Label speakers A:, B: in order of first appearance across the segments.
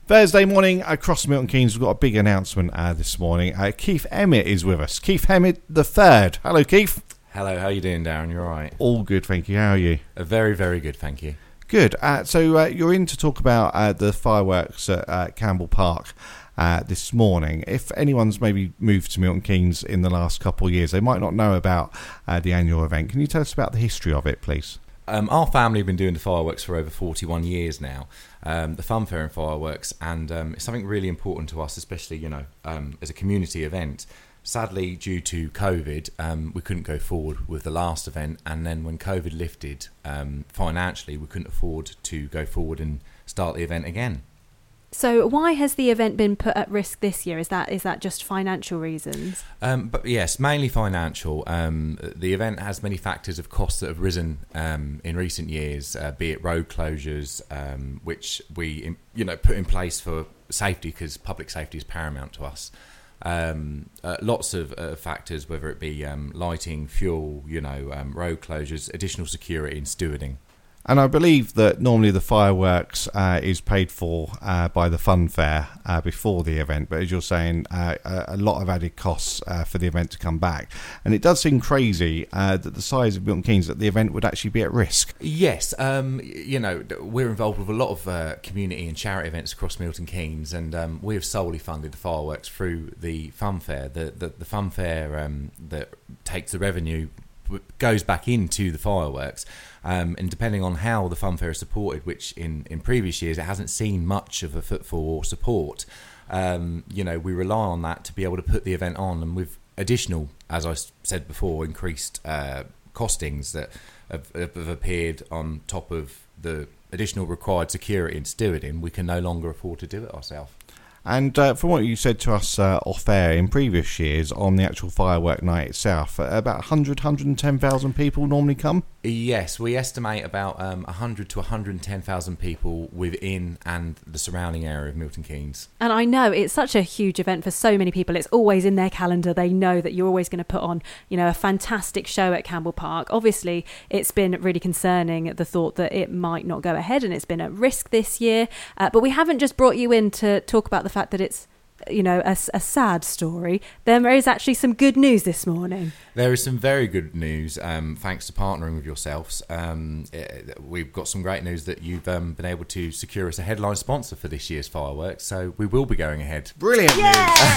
A: Thursday morning across Milton Keynes, we've got a big announcement this morning. Keith Emmett is with us. Keith Emmett the third. Hello, Keith.
B: Hello, how are you doing, Darren? You all right?
A: All good, thank you. How are you?
B: Very, very good, thank you.
A: Good. So you're in to talk about the fireworks at Campbell Park this morning. If anyone's maybe moved to Milton Keynes in the last couple of years, they might not know about the annual event. Can you tell us about the history of it, please?
B: Our family have been doing the fireworks for over 41 years now, the funfair and fireworks, and it's something really important to us, especially, as a community event. Sadly, due to COVID, we couldn't go forward with the last event, and then when COVID lifted, financially, we couldn't afford to go forward and start the event again.
C: So why has the event been put at risk this year? Is that just financial reasons?
B: But yes, mainly financial. The event has many factors of costs that have risen in recent years, be it road closures, which we put in place for safety, because public safety is paramount to us. Lots of factors, whether it be lighting, fuel, road closures, additional security and stewarding.
A: And I believe that normally the fireworks is paid for by the funfair before the event, but as you're saying, a lot of added costs for the event to come back. And it does seem crazy that the size of Milton Keynes, that the event would actually be at risk.
B: Yes, we're involved with a lot of community and charity events across Milton Keynes, and we have solely funded the fireworks through the funfair. The funfair that takes the revenue goes back into the fireworks, and depending on how the funfair is supported, which in previous years it hasn't seen much of a footfall or support, we rely on that to be able to put the event on, and with additional, as I said before, increased costings that have appeared on top of the additional required security and stewarding, we can no longer afford to do it ourselves.
A: And from what you said to us off air in previous years on the actual firework night itself, about 110,000 people normally come?
B: Yes, we estimate about 100 to 110,000 people within and the surrounding area of Milton Keynes.
C: And I know it's such a huge event for so many people. It's always in their calendar. They know that you're always going to put on, a fantastic show at Campbell Park. Obviously, it's been really concerning, the thought that it might not go ahead, and it's been at risk this year. But we haven't just brought you in to talk about the fact that it's a sad story. There is actually some good news this morning.
B: There is some very good news, thanks to partnering with yourselves. We've got some great news that you've been able to secure us a headline sponsor for this year's fireworks, so we will be going ahead.
A: Brilliant news!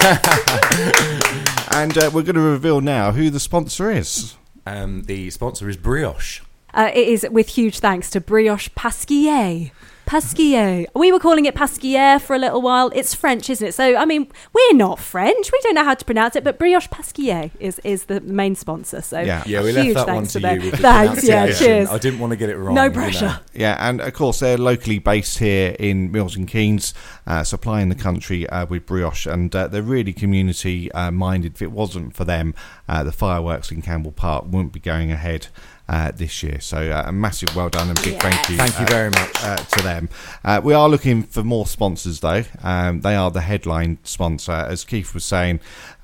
A: And we're going to reveal now who the sponsor is.
B: The sponsor is Brioche.
C: It is with huge thanks to Brioche Pasquier. Pasquier. We were calling it Pasquier for a little while. It's French, isn't it? So, we're not French. We don't know how to pronounce it, but Brioche Pasquier is the main sponsor. So,
B: yeah, we left that one to you with the
C: thanks, cheers.
B: I didn't want to get it wrong.
C: No pressure.
A: Yeah, and of course, they're locally based here in Milton Keynes, supplying the country with Brioche, and they're really community-minded. If it wasn't for them, the fireworks in Campbell Park wouldn't be going ahead this year. So a massive well done and big thank you.
B: Thank you very much
A: to them. We are looking for more sponsors though. They are the headline sponsor. As Keith was saying,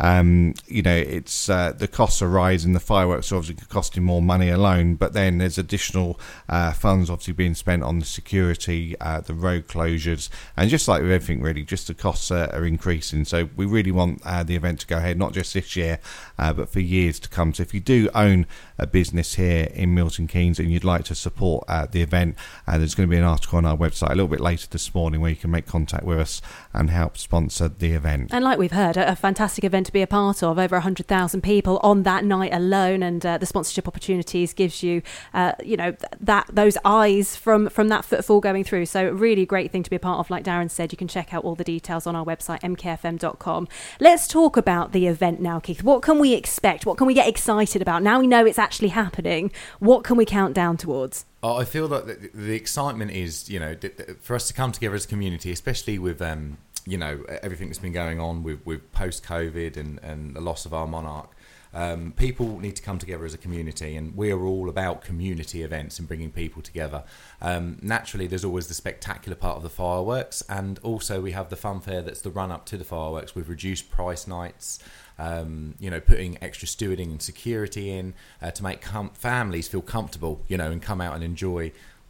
A: it's the costs are rising. The fireworks are obviously costing more money alone, but then there's additional funds obviously being spent on the security, the road closures, and just like with everything really, just the costs are increasing. So we really want the event to go ahead, not just this year, but for years to come. So if you do own a business here in Milton Keynes and you'd like to support the event, there's going to be an article on our website a little bit later this morning where you can make contact with us and help sponsor the event.
C: And like we've heard, a fantastic event to be a part of, over 100,000 people on that night alone, and the sponsorship opportunities gives you those eyes from that footfall going through. So really great thing to be a part of. Like Darren said, you can check out all the details on our website, mkfm.com. Let's talk about the event now, Keith. What can we expect? What can we get excited about? Now we know it's actually happening. What can we count down towards?
B: I feel that the excitement is, for us to come together as a community, especially with, everything that's been going on with post-COVID and the loss of our monarch. People need to come together as a community, and we are all about community events and bringing people together. Naturally, there's always the spectacular part of the fireworks, and also we have the funfair that's the run-up to the fireworks with reduced price nights, putting extra stewarding and security in to make families feel comfortable, and come out and enjoy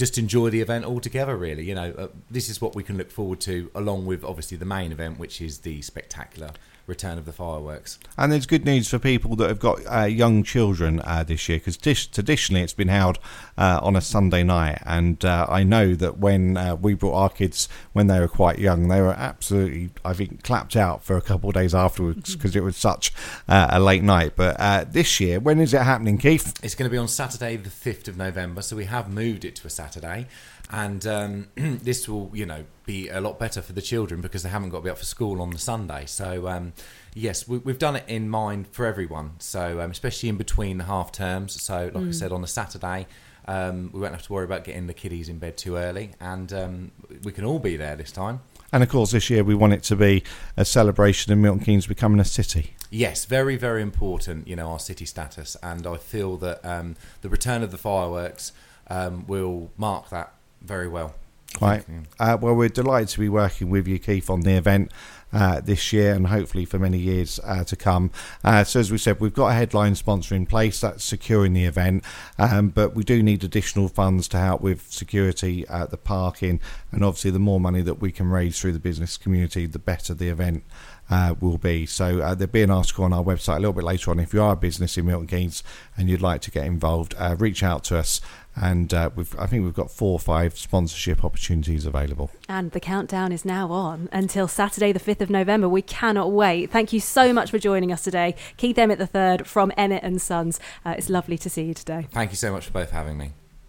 B: just enjoy the event altogether, really. You know, this is what we can look forward to, along with obviously the main event, which is the spectacular return of the fireworks.
A: And there's good news for people that have got young children this year, because traditionally it's been held on a Sunday night, and I know that when we brought our kids when they were quite young, they were absolutely, I think, clapped out for a couple of days afterwards because it was such a late night. But this year, when is it happening, Keith?
B: It's going to be on Saturday the 5th of November, so we have moved it to a Saturday. And this will, you know, be a lot better for the children because they haven't got to be up for school on the Sunday. So, yes, we've done it in mind for everyone. So, especially in between the half terms. So, like I said, on the Saturday, we won't have to worry about getting the kiddies in bed too early. And we can all be there this time.
A: And, of course, this year we want it to be a celebration of Milton Keynes becoming a city.
B: Yes, very, very important, you know, our city status. And I feel that the return of the fireworks will mark that very well.
A: Right. Well, we're delighted to be working with you, Keith, on the event this year and hopefully for many years to come. So as we said, we've got a headline sponsor in place that's securing the event, but we do need additional funds to help with security, the parking, and obviously the more money that we can raise through the business community, the better the event will be. So there'll be an article on our website a little bit later on. If you are a business in Milton Keynes and you'd like to get involved, reach out to us. And I think we've got 4 or 5 sponsorship opportunities available. And
C: the countdown is now on until Saturday the 5th of November. We cannot wait. Thank you so much for joining us today. Keith Emmett III from Emmett & Sons. It's lovely to see you today.
B: Thank you so much for both having me.